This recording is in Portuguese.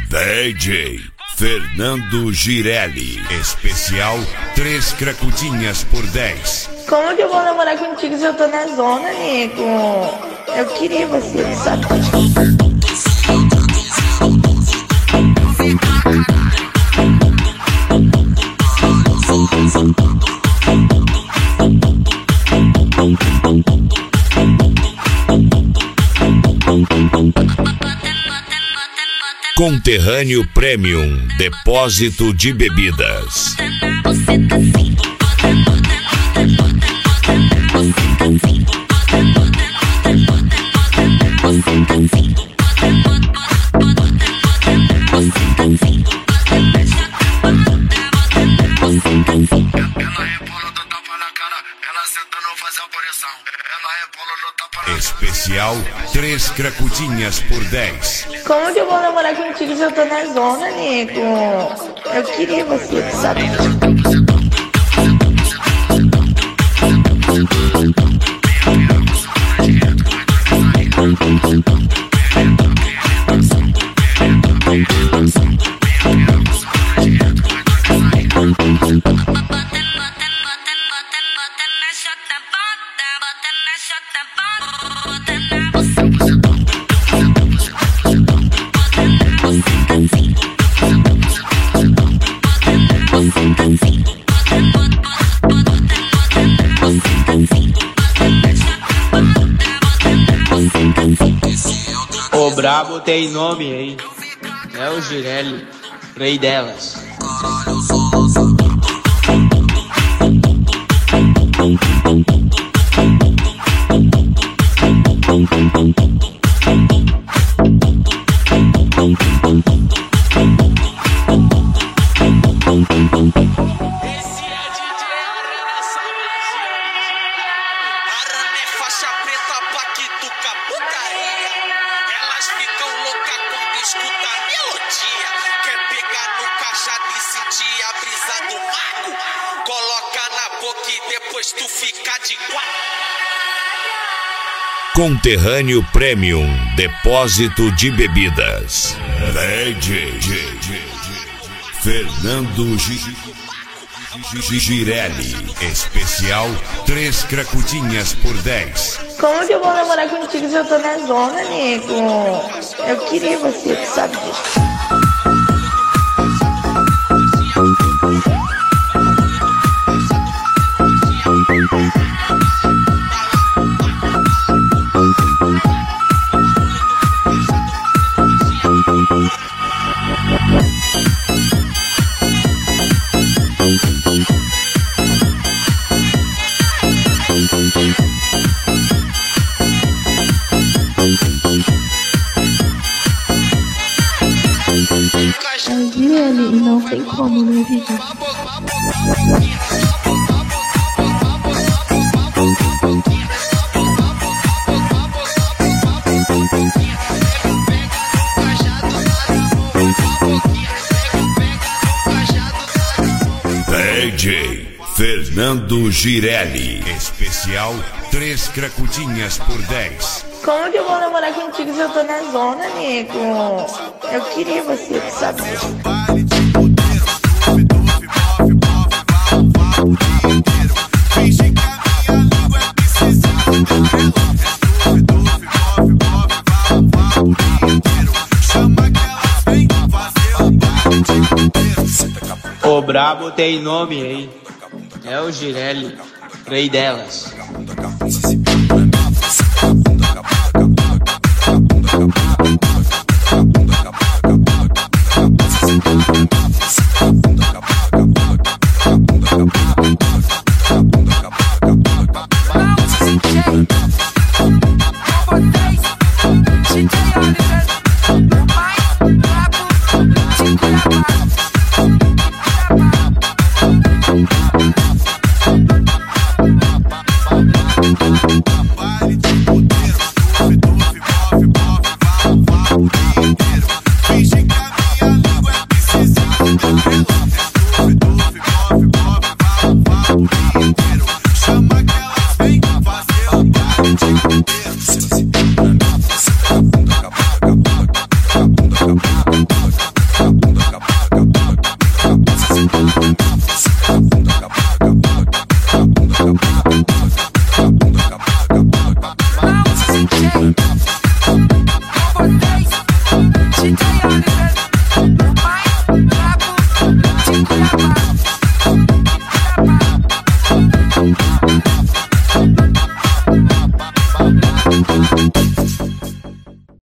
DJ Fernando Girelli. Especial 3 cracudinhas por 10. Como que eu vou namorar contigo se eu tô na zona, nego? Eu queria você, sabe? Conterrâneo Premium, depósito de bebidas. Especial 3 cracudinhas por 10. Como que eu vou namorar contigo se eu tô na zona, nego? Eu queria você, sabe? O brabo tem nome, hein? É o Girelli, rei delas. Faixa preta, paquituca, putaria. Elas ficam loucas quando escutam a melodia. Quer pegar no cajado e sentir a brisa do mago? Coloca na boca e depois tu fica de quatro. Conterrâneo Premium, depósito de bebidas. DJ Fernando Girelli. Especial 3 cracudinhas por 10. Como que eu vou namorar contigo se eu tô na zona, nego? Eu queria você, sabe disso. Girelli, não tem como, né, vida? DJ Fernando Girelli. Especial 3 cracudinhas por 10. Como que eu vou namorar contigo se eu tô na zona, nego? Eu queria você, sabe disso. O brabo tem nome, hein? É o Girelli, rei delas.